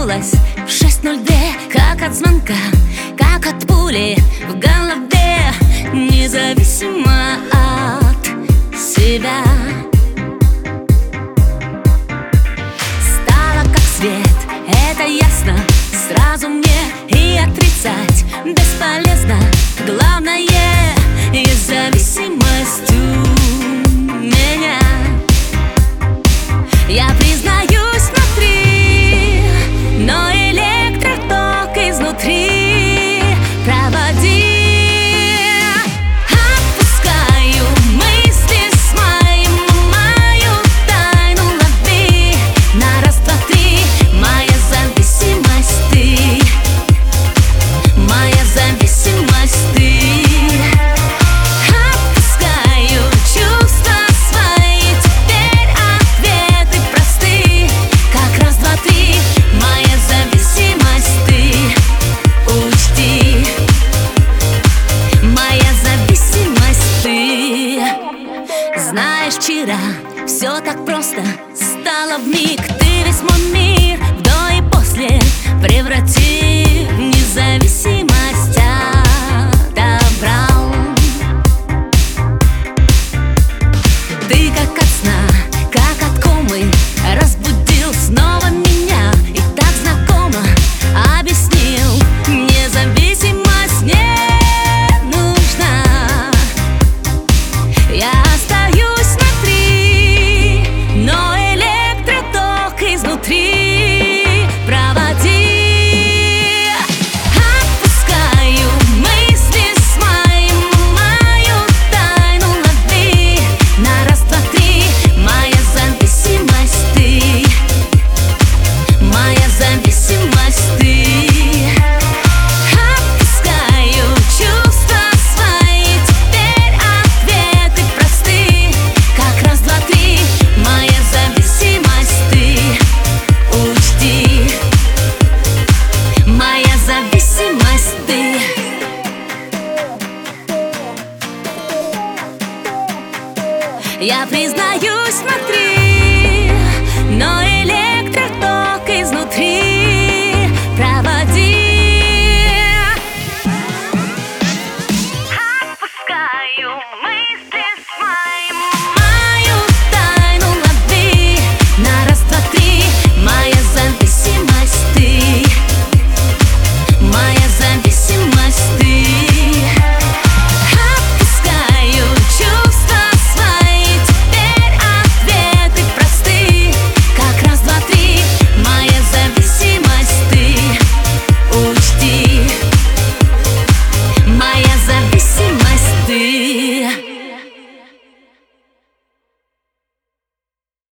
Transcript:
проснулась в 6:02, как от звонка, как от пули в голове, независимо от себя. Стало как свет, это ясно, сразу мне и отрицать бесполезно. Главное, есть зависимость у меня. Я признаюсь внутри, но электроток изнутри проводи. Отпускаю мысли свои, мою тайну лови. На раз, два, три, моя зависимость ты, моя зависимость ты. Отпускаю чувства свои, теперь ответы просты. Как раз, два, три, моя зависимость ты, учти. Моя зависимость ты. Знаешь, вчера все так просто стало вмиг. Ты весь мой мир в до и после преврати в независимость отобрал. Ты как от сна, как от комы разбудил снова меня и так знакомо объяснил: независимость не нужна. Я остаюсь внутри, но электроток изнутри проводи. Отпускаю мысли свои, мою тайну лови. На раз, два, три, моя зависимость ты, моя зависимость ты. Отпускаю чувства свои, теперь ответы просты. Как раз, два, три, моя зависимость ты, учти. Моя зависимость ты. Я признаюсь,